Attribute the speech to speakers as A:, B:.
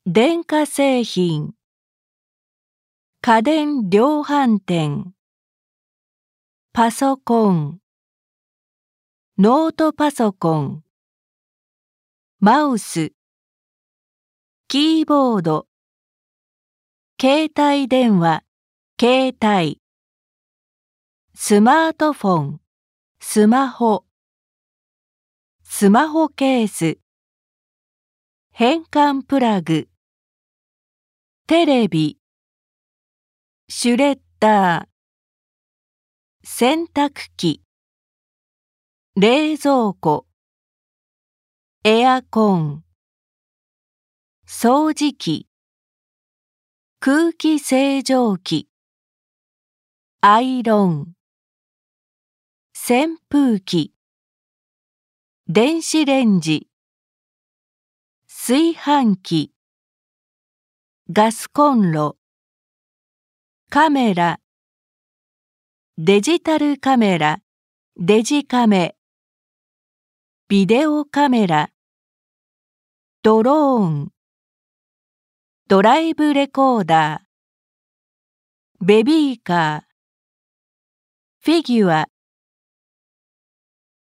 A: 電化製品、家電量販店、パソコン、ノートパソコン、マウス、キーボード、携帯電話、携帯、スマートフォン、スマホ、スマホケース、変換プラグ、テレビ、シュレッダー、洗濯機、冷蔵庫、エアコン、掃除機、空気清浄機、アイロン、扇風機、電子レンジ、炊飯器、ガスコンロ、カメラ、デジタルカメラ、デジカメ、ビデオカメラ、ドローン、ドライブレコーダー、ベビーカー、フィギュア、